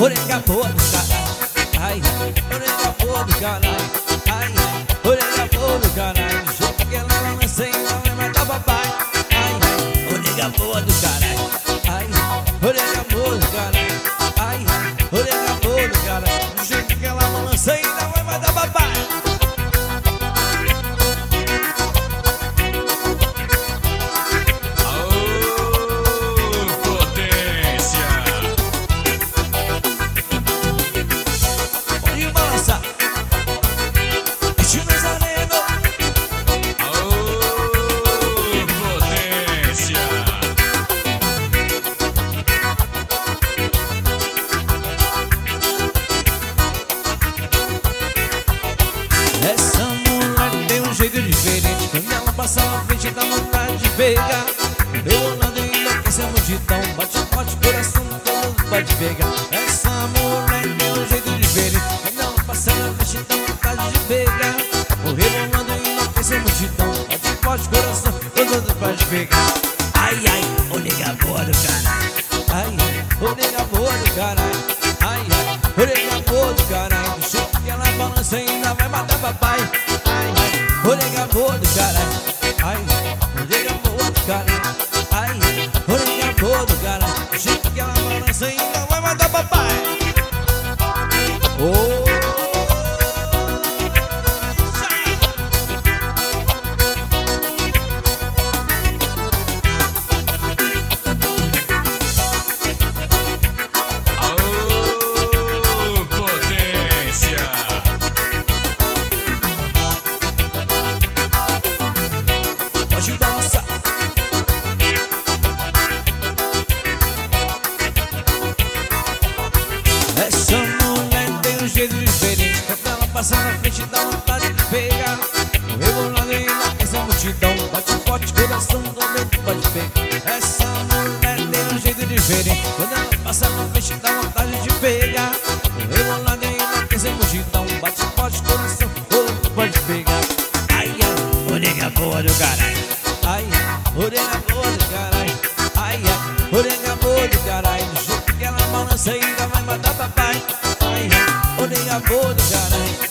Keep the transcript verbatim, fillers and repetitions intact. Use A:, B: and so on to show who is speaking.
A: orelha boa do caralho. Ai, orelha boa do caralho. Ai, orelha boa do caralho. Do jeito que ela balança e não vai matar papai. Ai, orelha boa do caralho. Ai, orelha boa do caralho. Ai, orelha boa do caralho. Do jeito que ela balança e não vai matar papai. Essa mulher tem um jeito diferente. Quando ela passa na frente dá vontade de pegar. Eu lado e enlouquece a multidão. Bate forte, coração todo pode pegar. Essa mulher tem um jeito diferente. Quando ela passa na frente dá vontade de pegar. O rebolando e enlouquece a multidão. Bate forte, coração todo pode pegar. Ai, ai, ô nega boa do caralho. Ai, ai, ô nega boa do caralho. Ai, ai, ô nega boa do caralho. Do jeito que ela balança ainda vai matar papai. Ai, ai, ô nega boa do caralho. Ai, ô nega boa do caralho. Ai, ô nega boa do caralho. Do jeito que ela balança ainda vai matar papai. Oh, pode balançar. Essa mulher tem um jeito diferente. Quando ela passa na frente dá vontade de pegar. O rebolando e enlouquece a multidão. Bate forte, coração todo pode pegar. Essa mulher tem um jeito diferente. Quando ela passa na frente dá vontade de pegar. O rebolando e enlouquece a multidão. Bate forte, coração todo pode pegar. Ai, ai, ô nega boa do caralho. Ai, orelha boa do caralho. Ai, ai, orelha boa do caralho. Do jeito que ela balança ainda vai matar papai. Ai, ai, orelha boa do caralho.